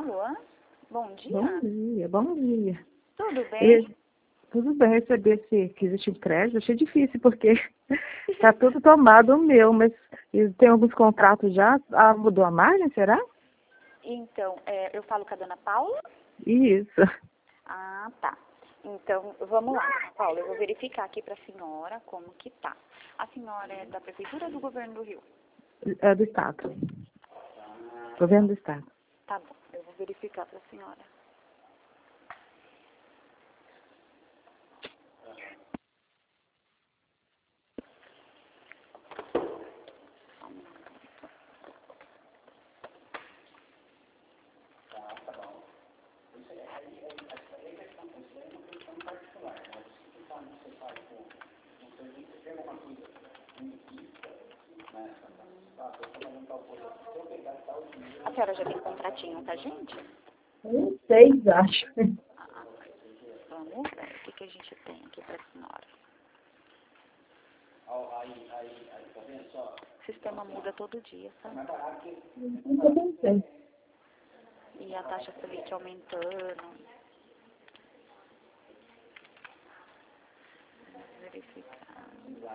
Alô? Bom dia. Bom dia, bom dia. Tudo bem? Tudo bem, receber esse aquisitivo de crédito. Achei difícil, porque está tudo tomado o meu, mas tem alguns contratos já. Ah, mudou a margem, será? Então, eu falo com a dona Paula? Isso. Ah, tá. Então, vamos lá, dona Paula. Eu vou verificar aqui para a senhora como que tá. A senhora é da Prefeitura ou do Governo do Rio? É do Estado. Governo do Estado. Tá bom, eu vou verificar para a senhora. A senhora já tem contratinho com a gente? 6, acho. Ah, vamos ver o que a gente tem aqui para a senhora. O sistema muda todo dia, sabe? Não sei. E a taxa Selic aumentando. Vamos verificar.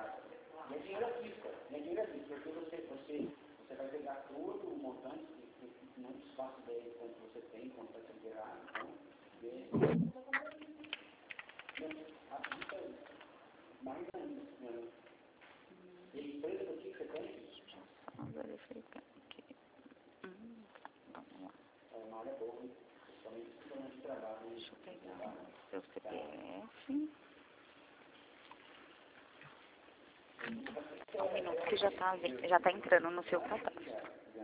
Vamos verificar aqui. Vamos lá. Deixa eu pegar o seu CPF. Um minuto que já tá entrando no seu cadastro.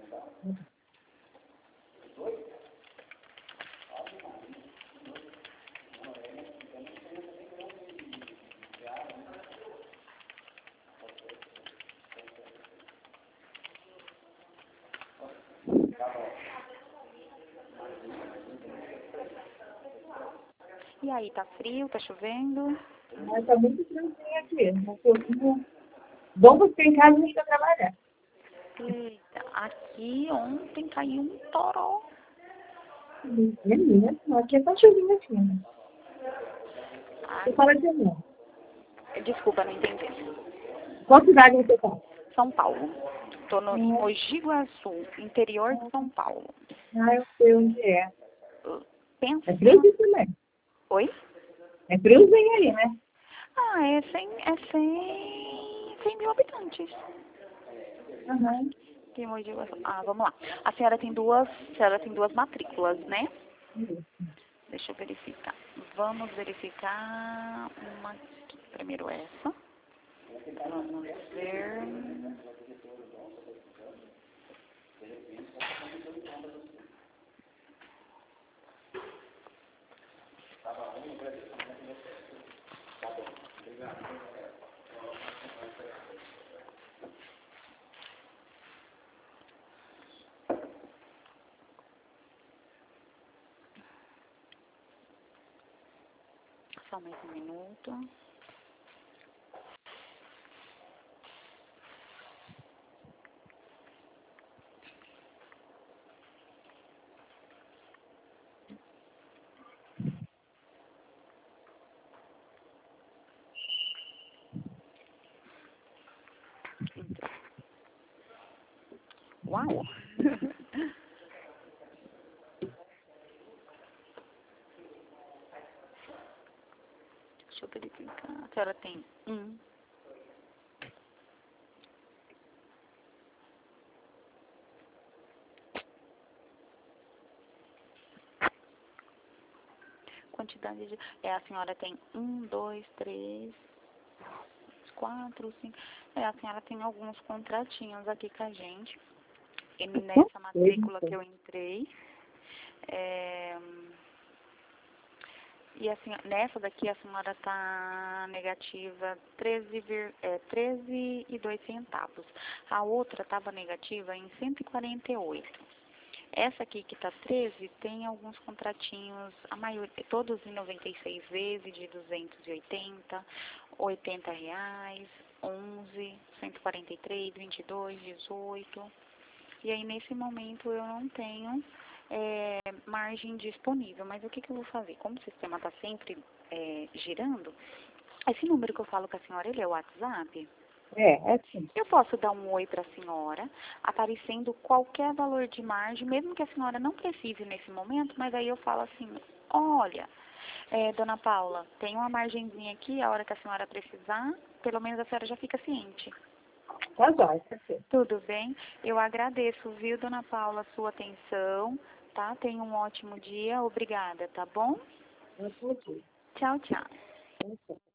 E aí, tá frio? Tá chovendo? Mas tá muito friozinho aqui. Bom você em casa e para trabalhar. Eita, aqui ontem caiu um toró. Menina, aqui tá chuvinho aqui. Né? Você fala de novo. Desculpa, não entendi. Qual cidade você tá? São Paulo. Tô em Mogi Guaçu, interior de São Paulo. Ah, eu sei onde é. Pensa. É friozinho também. Oi? É friozinho aí, né? Ah, é 100 mil habitantes. Aham. Tem Mogi Guaçu. Ah, vamos lá. A senhora tem duas matrículas, né? Deixa eu verificar. Vamos verificar uma aqui. Primeiro essa. Vamos ver. Só mais um minuto. Uau! Deixa eu verificar. A senhora tem um. Quantidade de... a senhora tem 1, 2, 3, 4, 5... a senhora tem alguns contratinhos aqui com a gente. E nessa matrícula que eu entrei... E assim, nessa daqui a senhora está negativa 13,02 centavos. A outra estava negativa em 148. Essa aqui que está 13 tem alguns contratinhos, a maioria, todos em 96 vezes de 280, R$ 80, 11, 143, 22, 18. E aí nesse momento eu não tenho margem disponível. Mas o que eu vou fazer? Como o sistema está sempre girando, esse número que eu falo com a senhora, ele é o WhatsApp? É sim. Eu posso dar um oi para a senhora, aparecendo qualquer valor de margem, mesmo que a senhora não precise nesse momento, mas aí eu falo assim, olha, dona Paula, tem uma margenzinha aqui, a hora que a senhora precisar, pelo menos a senhora já fica ciente. Tá jóia, perfeito. Tudo bem? Eu agradeço, viu, dona Paula, a sua atenção, tá? Tenha um ótimo dia, obrigada, tá bom? Ótimo dia. Tchau, tchau. Tchau.